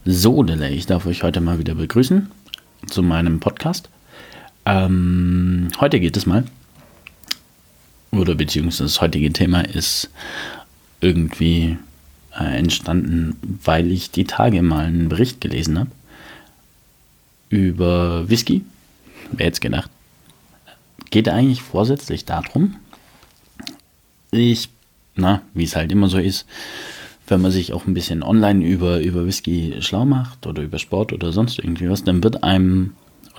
So, Dele, ich darf euch heute mal wieder begrüßen zu meinem Podcast. Heute geht es mal, oder beziehungsweise das heutige Thema ist irgendwie entstanden, weil ich die Tage mal einen Bericht gelesen habe über Whisky. Wer hätte es gedacht? Geht eigentlich vorsätzlich darum, wie es halt immer so ist, wenn man sich auch ein bisschen online über Whisky schlau macht oder über Sport oder sonst irgendwie was, dann wird einem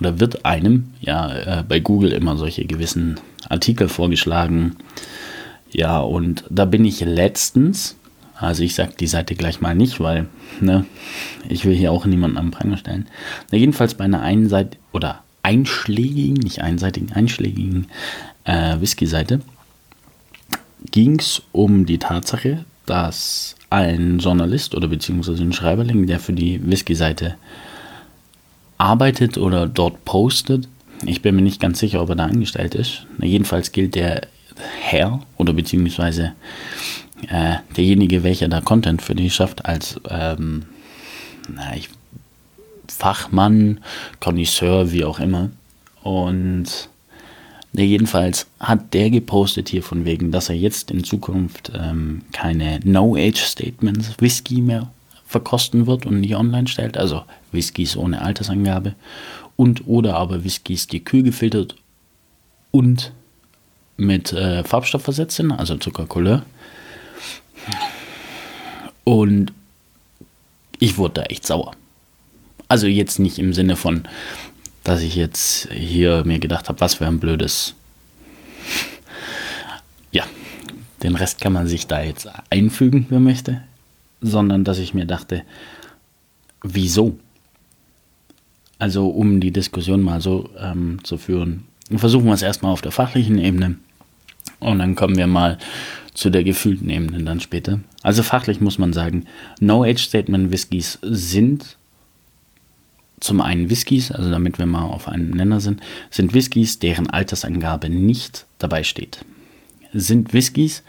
bei Google immer solche gewissen Artikel vorgeschlagen. Ja, und da bin ich letztens, also ich sag die Seite gleich mal nicht, weil ich will hier auch niemanden am Pranger stellen. Jedenfalls bei einer einschlägigen Whisky-Seite ging es um die Tatsache, dass ein Journalist oder beziehungsweise ein Schreiberling, der für die Whisky-Seite arbeitet oder dort postet, ich bin mir nicht ganz sicher, ob er da angestellt ist. Jedenfalls gilt der Herr oder beziehungsweise derjenige, welcher da Content für die schafft, als Fachmann, Connoisseur, wie auch immer. Und jedenfalls hat der gepostet hier von wegen, dass er jetzt in Zukunft keine No-Age-Statements Whisky mehr verkosten wird und nie online stellt, also Whiskys ohne Altersangabe oder aber Whiskys, die kühl gefiltert und mit Farbstoff versetzt sind, also Zuckercouleur. Und ich wurde da echt sauer. Also jetzt nicht im Sinne von, dass ich jetzt hier mir gedacht habe, was für ein blödes. Ja, den Rest kann man sich da jetzt einfügen, wer möchte. Sondern dass ich mir dachte, wieso? Also um die Diskussion mal so zu führen, versuchen wir es erstmal auf der fachlichen Ebene und dann kommen wir mal zu der gefühlten Ebene dann später. Also fachlich muss man sagen, No-Age-Statement-Whiskys sind zum einen Whiskys, also damit wir mal auf einem Nenner sind Whiskys, deren Altersangabe nicht dabei steht. Sind Whiskys,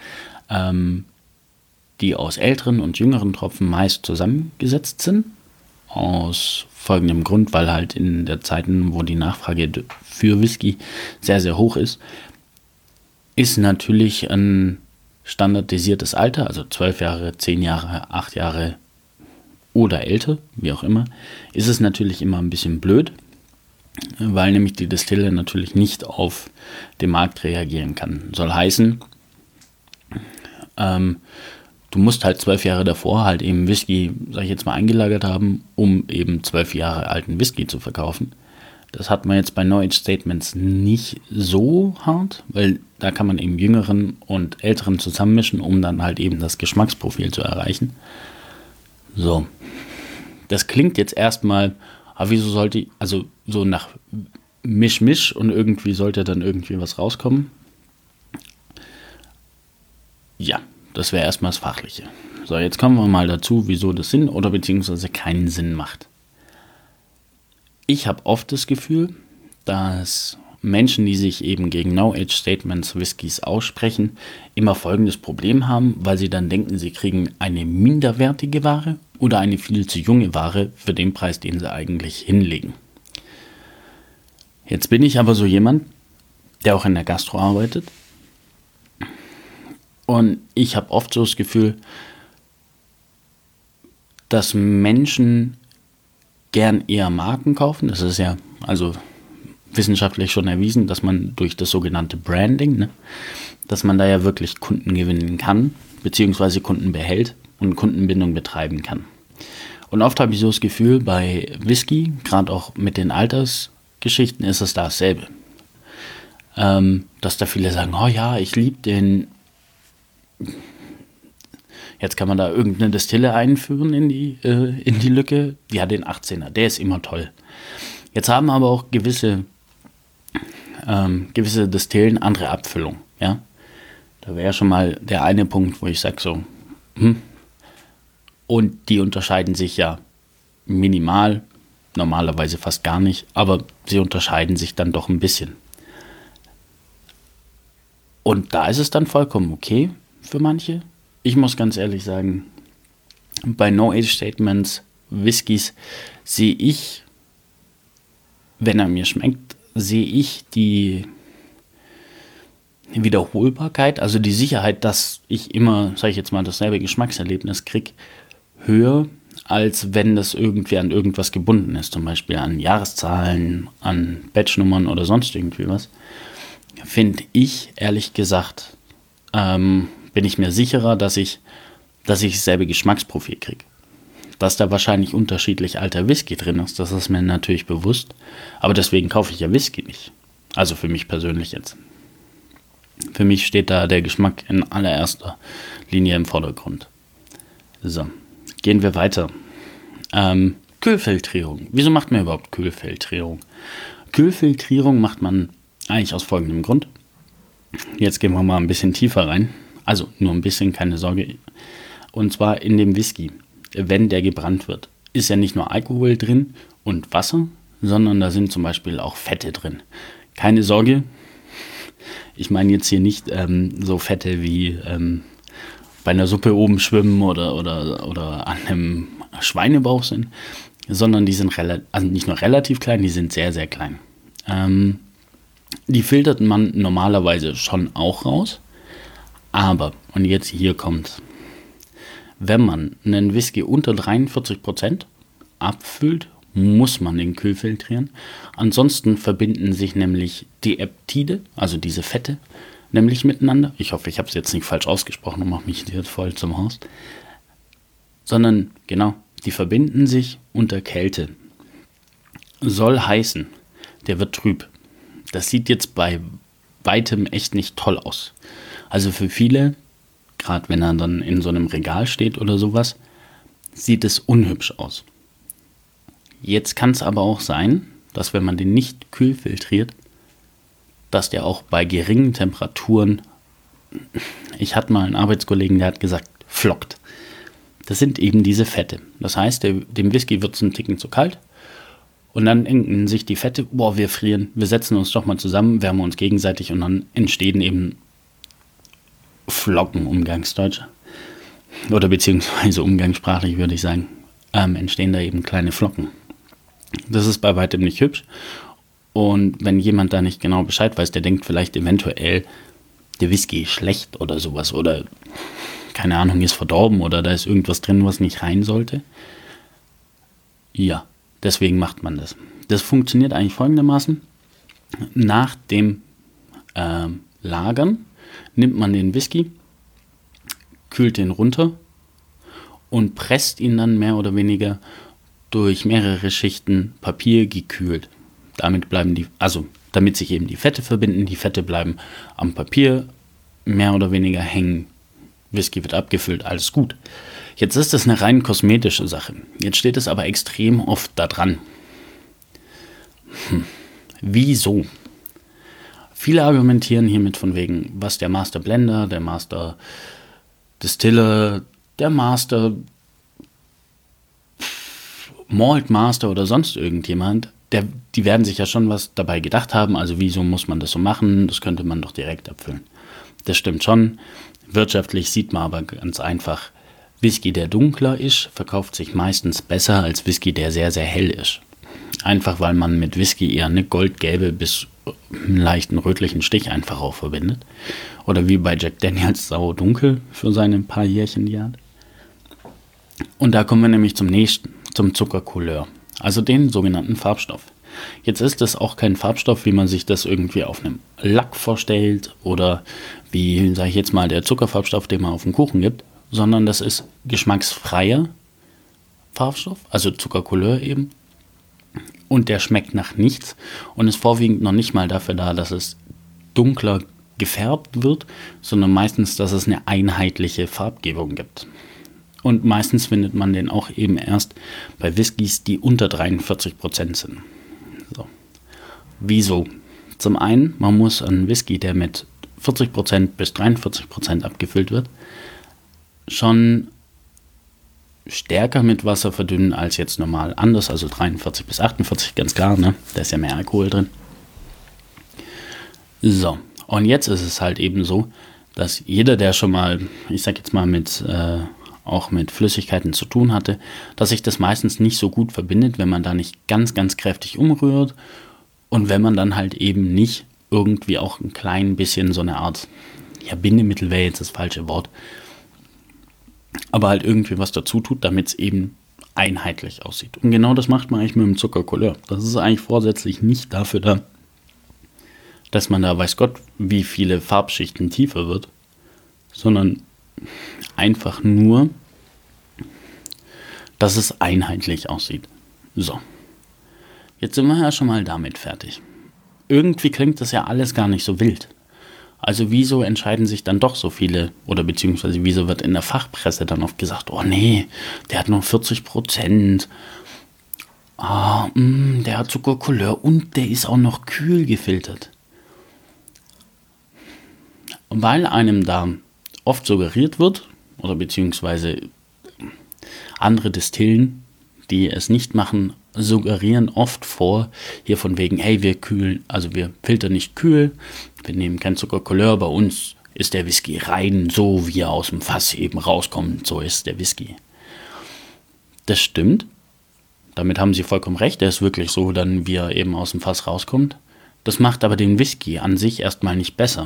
die aus älteren und jüngeren Tropfen meist zusammengesetzt sind. Aus folgendem Grund, weil halt in der Zeiten, wo die Nachfrage für Whisky sehr, sehr hoch ist natürlich ein standardisiertes Alter, also 12 Jahre, 10 Jahre, 8 Jahre oder älter, wie auch immer, ist es natürlich immer ein bisschen blöd, weil nämlich die Destille natürlich nicht auf den Markt reagieren kann. Soll heißen, du musst halt 12 Jahre davor halt eben Whisky, sag ich jetzt mal, eingelagert haben, um eben 12 Jahre alten Whisky zu verkaufen. Das hat man jetzt bei No Age Statements nicht so hart, weil da kann man eben jüngeren und älteren zusammenmischen, um dann halt eben das Geschmacksprofil zu erreichen. So, das klingt jetzt erstmal, aber wieso sollte ich, also so nach Misch und irgendwie sollte dann irgendwie was rauskommen? Ja, das wäre erstmal das Fachliche. So, jetzt kommen wir mal dazu, wieso das Sinn oder beziehungsweise keinen Sinn macht. Ich habe oft das Gefühl, dass Menschen, die sich eben gegen No-Age-Statements Whiskys aussprechen, immer folgendes Problem haben, weil sie dann denken, sie kriegen eine minderwertige Ware oder eine viel zu junge Ware für den Preis, den sie eigentlich hinlegen. Jetzt bin ich aber so jemand, der auch in der Gastro arbeitet. Und ich habe oft so das Gefühl, dass Menschen gern eher Marken kaufen. Das ist ja also wissenschaftlich schon erwiesen, dass man durch das sogenannte Branding, dass man da ja wirklich Kunden gewinnen kann, beziehungsweise Kunden behält und Kundenbindung betreiben kann. Und oft habe ich so das Gefühl, bei Whisky, gerade auch mit den Altersgeschichten, ist es dasselbe. Dass da viele sagen, oh ja, ich liebe den. Jetzt kann man da irgendeine Destille einführen in die Lücke. Ja, den 18er, der ist immer toll. Jetzt haben aber auch gewisse Destillen andere Abfüllung. Ja? Da wäre schon mal der eine Punkt, wo ich sage so, Und die unterscheiden sich ja minimal, normalerweise fast gar nicht, aber sie unterscheiden sich dann doch ein bisschen. Und da ist es dann vollkommen okay für manche. Ich muss ganz ehrlich sagen, bei No-Age-Statements Whiskys sehe ich, wenn er mir schmeckt, sehe ich die Wiederholbarkeit, also die Sicherheit, dass ich immer, sage ich jetzt mal, dasselbe Geschmackserlebnis kriege, höher, als wenn das irgendwie an irgendwas gebunden ist, zum Beispiel an Jahreszahlen, an Batchnummern oder sonst irgendwie was. Finde ich, ehrlich gesagt, bin ich mir sicherer, dass ich dasselbe Geschmacksprofil kriege. Dass da wahrscheinlich unterschiedlich alter Whisky drin ist, das ist mir natürlich bewusst. Aber deswegen kaufe ich ja Whisky nicht. Also für mich persönlich jetzt. Für mich steht da der Geschmack in allererster Linie im Vordergrund. So, gehen wir weiter. Kühlfiltrierung. Wieso macht man überhaupt Kühlfiltrierung? Kühlfiltrierung macht man eigentlich aus folgendem Grund. Jetzt gehen wir mal ein bisschen tiefer rein. Also nur ein bisschen, keine Sorge. Und zwar in dem Whisky, wenn der gebrannt wird, ist ja nicht nur Alkohol drin und Wasser, sondern da sind zum Beispiel auch Fette drin. Keine Sorge, ich meine jetzt hier nicht so Fette wie bei einer Suppe oben schwimmen oder an einem Schweinebauch sind, sondern die sind nicht nur relativ klein, die sind sehr, sehr klein. Die filtert man normalerweise schon auch raus, aber, und jetzt hier kommt's, wenn man einen Whisky unter 43% abfüllt, muss man den Kühl filtrieren. Ansonsten verbinden sich nämlich die Peptide, also diese Fette, nämlich miteinander. Ich hoffe, ich habe es jetzt nicht falsch ausgesprochen und mache mich hier voll zum Horst. Sondern, genau, die verbinden sich unter Kälte. Soll heißen, der wird trüb. Das sieht jetzt bei weitem echt nicht toll aus. Also für viele, gerade wenn er dann in so einem Regal steht oder sowas, sieht es unhübsch aus. Jetzt kann es aber auch sein, dass wenn man den nicht kühl filtriert, dass der auch bei geringen Temperaturen, ich hatte mal einen Arbeitskollegen, der hat gesagt, flockt. Das sind eben diese Fette. Das heißt, dem Whisky wird es einen Ticken zu kalt und dann denken sich die Fette, boah, wir frieren, wir setzen uns doch mal zusammen, wärmen uns gegenseitig und dann entstehen eben Flocken, Umgangsdeutsch. Oder beziehungsweise umgangssprachlich würde ich sagen, entstehen da eben kleine Flocken. Das ist bei weitem nicht hübsch. Und wenn jemand da nicht genau Bescheid weiß, der denkt vielleicht eventuell, der Whisky ist schlecht oder sowas oder keine Ahnung, ist verdorben oder da ist irgendwas drin, was nicht rein sollte. Ja, deswegen macht man das. Das funktioniert eigentlich folgendermaßen. Nach dem Lagern nimmt man den Whisky, kühlt den runter und presst ihn dann mehr oder weniger durch mehrere Schichten Papier gekühlt. Damit sich eben die Fette verbinden, die Fette bleiben am Papier mehr oder weniger hängen. Whisky wird abgefüllt, alles gut. Jetzt ist das eine rein kosmetische Sache. Jetzt steht es aber extrem oft da dran. Wieso? Viele argumentieren hiermit von wegen, was der Master Blender, der Master Distiller, der Master Malt Master oder sonst irgendjemand, die werden sich ja schon was dabei gedacht haben, also wieso muss man das so machen, das könnte man doch direkt abfüllen. Das stimmt schon, wirtschaftlich sieht man aber ganz einfach, Whisky, der dunkler ist, verkauft sich meistens besser als Whisky, der sehr, sehr hell ist. Einfach weil man mit Whisky eher eine goldgelbe bis einen leichten rötlichen Stich einfach auch verbindet. Oder wie bei Jack Daniels saudunkel für seine paar Jährchen, die er hat. Und da kommen wir nämlich zum nächsten, zum Zuckercouleur, also den sogenannten Farbstoff. Jetzt ist das auch kein Farbstoff, wie man sich das irgendwie auf einem Lack vorstellt oder wie, sage ich jetzt mal, der Zuckerfarbstoff, den man auf den Kuchen gibt, sondern das ist geschmacksfreier Farbstoff, also Zuckercouleur eben. Und der schmeckt nach nichts und ist vorwiegend noch nicht mal dafür da, dass es dunkler gefärbt wird, sondern meistens, dass es eine einheitliche Farbgebung gibt. Und meistens findet man den auch eben erst bei Whiskys, die unter 43% sind. So. Wieso? Zum einen, man muss einen Whisky, der mit 40% bis 43% abgefüllt wird, schon stärker mit Wasser verdünnen als jetzt normal anders, also 43 bis 48, ganz klar, ne? Da ist ja mehr Alkohol drin. So, und jetzt ist es halt eben so, dass jeder, der schon mal, ich sag jetzt mal mit auch mit Flüssigkeiten zu tun hatte, dass sich das meistens nicht so gut verbindet, wenn man da nicht ganz, ganz kräftig umrührt und wenn man dann halt eben nicht irgendwie auch ein klein bisschen so eine Art, ja, Bindemittel wäre jetzt das falsche Wort, aber halt irgendwie was dazu tut, damit es eben einheitlich aussieht. Und genau das macht man eigentlich mit dem Zuckercouleur. Das ist eigentlich vorsätzlich nicht dafür da, dass man da weiß Gott, wie viele Farbschichten tiefer wird, sondern einfach nur, dass es einheitlich aussieht. So, jetzt sind wir ja schon mal damit fertig. Irgendwie klingt das ja alles gar nicht so wild. Also wieso entscheiden sich dann doch so viele, oder beziehungsweise wieso wird in der Fachpresse dann oft gesagt, oh nee, der hat nur 40%, der hat Zuckercouleur und der ist auch noch kühl gefiltert. Weil einem da oft suggeriert wird, oder beziehungsweise andere Destillen, die es nicht machen, suggerieren oft vor, hier von wegen, hey, wir kühlen, also wir filtern nicht kühl, wir nehmen kein Zuckercouleur, bei uns ist der Whisky rein, so wie er aus dem Fass eben rauskommt, so ist der Whisky. Das stimmt, damit haben sie vollkommen recht, der ist wirklich so, dann wie er eben aus dem Fass rauskommt. Das macht aber den Whisky an sich erstmal nicht besser.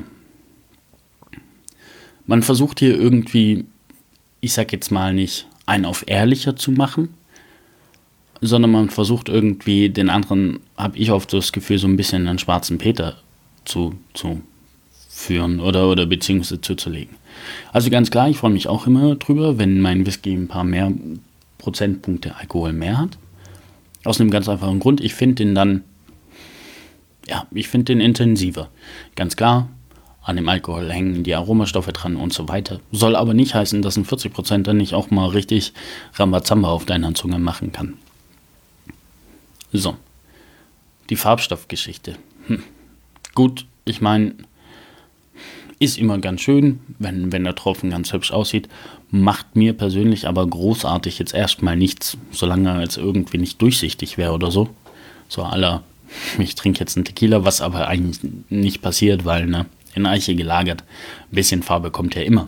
Man versucht hier irgendwie, ich sag jetzt mal nicht, einen auf ehrlicher zu machen, sondern man versucht irgendwie den anderen, habe ich oft das Gefühl, so ein bisschen einen schwarzen Peter zu führen oder beziehungsweise zuzulegen. Also ganz klar, ich freue mich auch immer drüber, wenn mein Whisky ein paar mehr Prozentpunkte Alkohol mehr hat. Aus einem ganz einfachen Grund, ich finde den dann, ja, ich finde den intensiver. Ganz klar, an dem Alkohol hängen die Aromastoffe dran und so weiter. Soll aber nicht heißen, dass ein 40% dann nicht auch mal richtig Rambazamba auf deiner Zunge machen kann. So, die Farbstoffgeschichte. Gut, ich meine, ist immer ganz schön, wenn der Tropfen ganz hübsch aussieht. Macht mir persönlich aber großartig jetzt erstmal nichts, solange er jetzt irgendwie nicht durchsichtig wäre oder so. So à la, ich trinke jetzt einen Tequila, was aber eigentlich nicht passiert, weil, ne, in Eiche gelagert, ein bisschen Farbe kommt ja immer.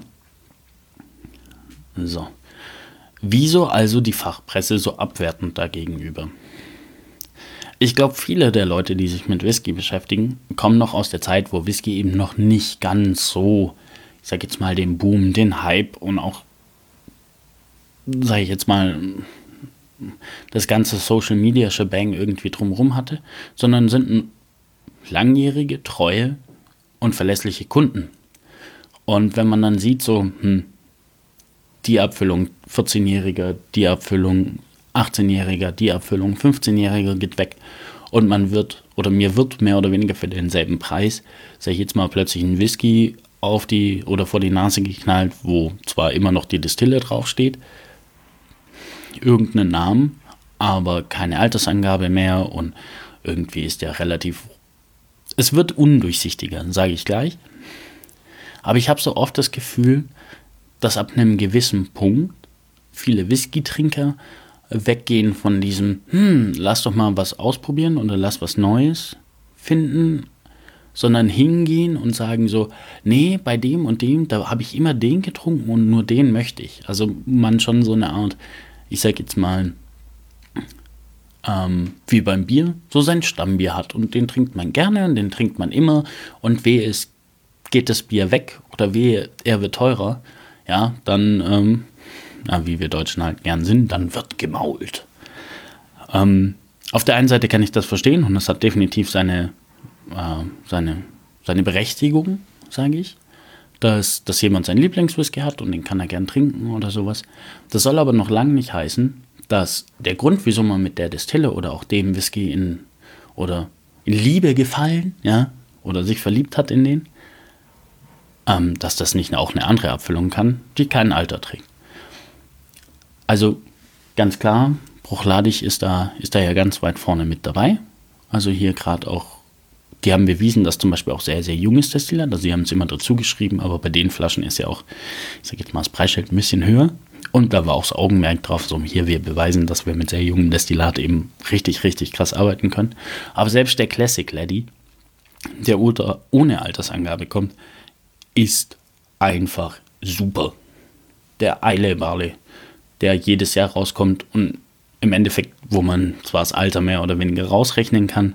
So. Wieso also die Fachpresse so abwertend dagegenüber? Ich glaube, viele der Leute, die sich mit Whisky beschäftigen, kommen noch aus der Zeit, wo Whisky eben noch nicht ganz so, ich sag jetzt mal, den Boom, den Hype und auch, sag ich jetzt mal, das ganze Social Media Shebang irgendwie drumherum hatte, sondern sind langjährige, treue und verlässliche Kunden. Und wenn man dann sieht, so, die Abfüllung 14-Jähriger, die Abfüllung 18-Jähriger, die Abfüllung 15-Jähriger geht weg und man wird, oder mir wird mehr oder weniger für denselben Preis, sag ich jetzt mal, plötzlich ein Whisky auf die oder vor die Nase geknallt, wo zwar immer noch die Distille draufsteht, irgendeinen Namen, aber keine Altersangabe mehr und irgendwie ist der relativ, es wird undurchsichtiger, sage ich gleich, aber ich habe so oft das Gefühl, dass ab einem gewissen Punkt viele Whisky-Trinker weggehen von diesem, lass doch mal was ausprobieren oder lass was Neues finden, sondern hingehen und sagen so, nee, bei dem und dem, da habe ich immer den getrunken und nur den möchte ich. Also man schon so eine Art, ich sag jetzt mal, wie beim Bier, so sein Stammbier hat und den trinkt man gerne und den trinkt man immer und wehe es geht das Bier weg oder wehe er wird teurer, ja, dann wie wir Deutschen halt gern sind, dann wird gemault. Auf der einen Seite kann ich das verstehen und das hat definitiv seine Berechtigung, sage ich, dass jemand seinen Lieblingswhisky hat und den kann er gern trinken oder sowas. Das soll aber noch lange nicht heißen, dass der Grund, wieso man mit der Destille oder auch dem Whisky in Liebe gefallen, ja, oder sich verliebt hat in den, dass das nicht auch eine andere Abfüllung kann, die kein Alter trägt. Also ganz klar, Bruichladdich ist da ja ganz weit vorne mit dabei. Also hier gerade auch, die haben bewiesen, dass zum Beispiel auch sehr, sehr junges Destillat, also sie haben es immer dazu geschrieben, aber bei den Flaschen ist ja auch, ich sag jetzt mal, das Preisschild ein bisschen höher. Und da war auch das Augenmerk drauf, so hier, wir beweisen, dass wir mit sehr jungen Destillat eben richtig, richtig krass arbeiten können. Aber selbst der Classic Laddie, der ohne Altersangabe kommt, ist einfach super. Der Islay Barley der jedes Jahr rauskommt und im Endeffekt, wo man zwar das Alter mehr oder weniger rausrechnen kann,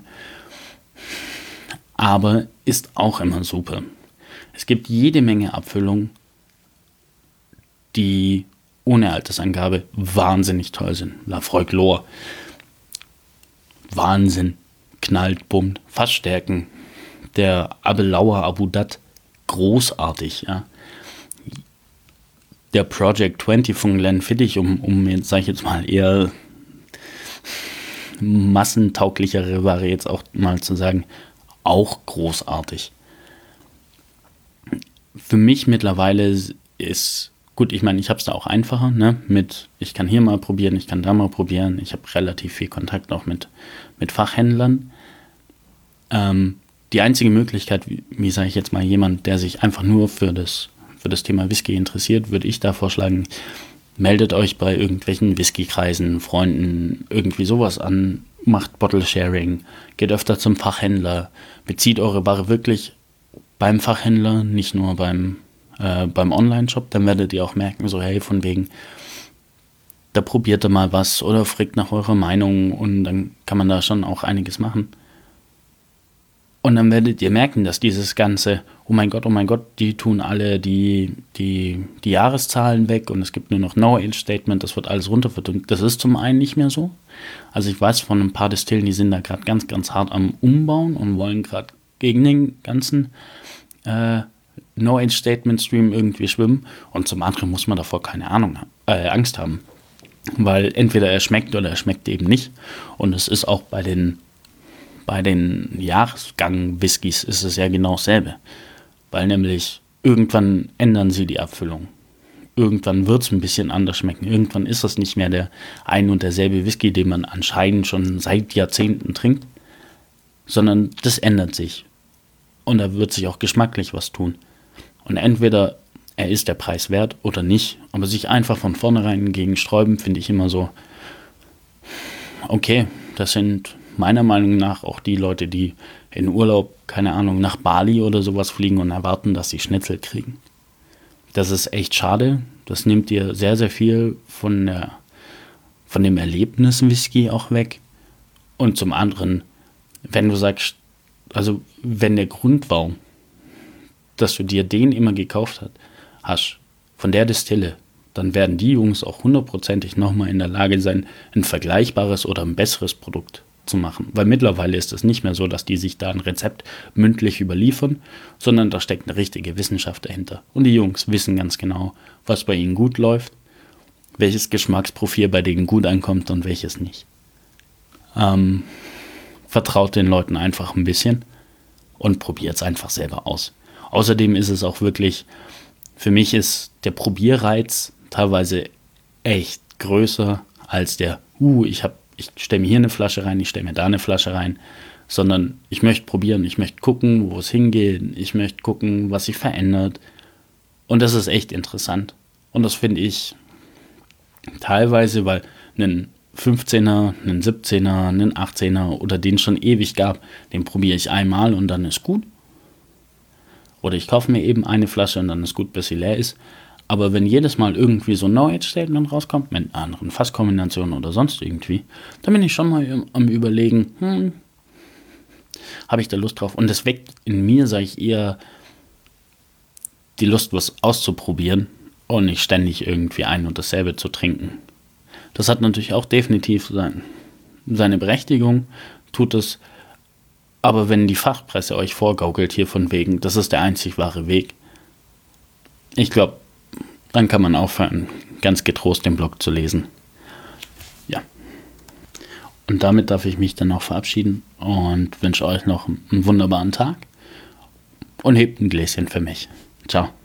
aber ist auch immer super. Es gibt jede Menge Abfüllungen, die ohne Altersangabe wahnsinnig toll sind. Lafroig Lohr, Wahnsinn, knallt, bummt, Fassstärken. Der Abelauer Abu Dat, großartig, ja. Der Project 20 von Glenfiddich, um jetzt, sag ich jetzt mal, eher massentauglichere Ware jetzt auch mal zu sagen, auch großartig. Für mich mittlerweile ist, gut, ich meine, ich habe es da auch einfacher, ne? Ich kann hier mal probieren, ich kann da mal probieren. Ich habe relativ viel Kontakt auch mit Fachhändlern. Die einzige Möglichkeit, wie sage ich jetzt mal, jemand, der sich einfach nur für das Thema Whisky interessiert, würde ich da vorschlagen, meldet euch bei irgendwelchen Whiskykreisen, Freunden, irgendwie sowas an, macht Bottle Sharing, geht öfter zum Fachhändler, bezieht eure Ware wirklich beim Fachhändler, nicht nur beim Online-Shop, dann werdet ihr auch merken, so hey, von wegen, da probiert ihr mal was oder fragt nach eurer Meinung und dann kann man da schon auch einiges machen. Und dann werdet ihr merken, dass dieses ganze, oh mein Gott, die tun alle die Jahreszahlen weg und es gibt nur noch No-Age-Statement, das wird alles runterverdünnt. Das ist zum einen nicht mehr so. Also ich weiß von ein paar Distillen, die sind da gerade ganz, ganz hart am Umbauen und wollen gerade gegen den ganzen No-Age-Statement-Stream irgendwie schwimmen. Und zum anderen muss man davor keine Angst haben. Weil entweder er schmeckt oder er schmeckt eben nicht. Und es ist auch bei den Jahresgang-Whiskys ist es ja genau dasselbe. Weil nämlich irgendwann ändern sie die Abfüllung. Irgendwann wird es ein bisschen anders schmecken. Irgendwann ist das nicht mehr der ein und derselbe Whisky, den man anscheinend schon seit Jahrzehnten trinkt, sondern das ändert sich. Und da wird sich auch geschmacklich was tun. Und entweder er ist der Preis wert oder nicht. Aber sich einfach von vornherein gegen sträuben, finde ich immer so, okay, das sind meiner Meinung nach auch die Leute, die in Urlaub, keine Ahnung, nach Bali oder sowas fliegen und erwarten, dass sie Schnitzel kriegen. Das ist echt schade. Das nimmt dir sehr, sehr viel von dem Erlebnis Whisky auch weg. Und zum anderen, wenn du sagst, also wenn der Grund war, dass du dir den immer gekauft hast, von der Distille, dann werden die Jungs auch hundertprozentig nochmal in der Lage sein, ein vergleichbares oder ein besseres Produkt zu machen. Weil mittlerweile ist es nicht mehr so, dass die sich da ein Rezept mündlich überliefern, sondern da steckt eine richtige Wissenschaft dahinter. Und die Jungs wissen ganz genau, was bei ihnen gut läuft, welches Geschmacksprofil bei denen gut ankommt und welches nicht. Vertraut den Leuten einfach ein bisschen und probiert es einfach selber aus. Außerdem ist es auch wirklich, für mich ist der Probierreiz teilweise echt größer als der, ich stelle mir hier eine Flasche rein, ich stelle mir da eine Flasche rein, sondern ich möchte probieren, ich möchte gucken, wo es hingeht, ich möchte gucken, was sich verändert. Und das ist echt interessant. Und das finde ich teilweise, weil einen 15er, einen 17er, einen 18er oder den schon ewig gab, den probiere ich einmal und dann ist gut. Oder ich kaufe mir eben eine Flasche und dann ist gut, bis sie leer ist. Aber wenn jedes Mal irgendwie so ein No-Age-Statement rauskommt, mit anderen Fasskombinationen oder sonst irgendwie, dann bin ich schon mal am Überlegen, habe ich da Lust drauf? Und das weckt in mir, sage ich, eher die Lust, was auszuprobieren und nicht ständig irgendwie ein und dasselbe zu trinken. Das hat natürlich auch definitiv seine Berechtigung, tut es. Aber wenn die Fachpresse euch vorgaukelt hier von wegen, das ist der einzig wahre Weg, ich glaube, dann kann man aufhören, ganz getrost den Blog zu lesen. Ja. Und damit darf ich mich dann auch verabschieden und wünsche euch noch einen wunderbaren Tag und hebt ein Gläschen für mich. Ciao.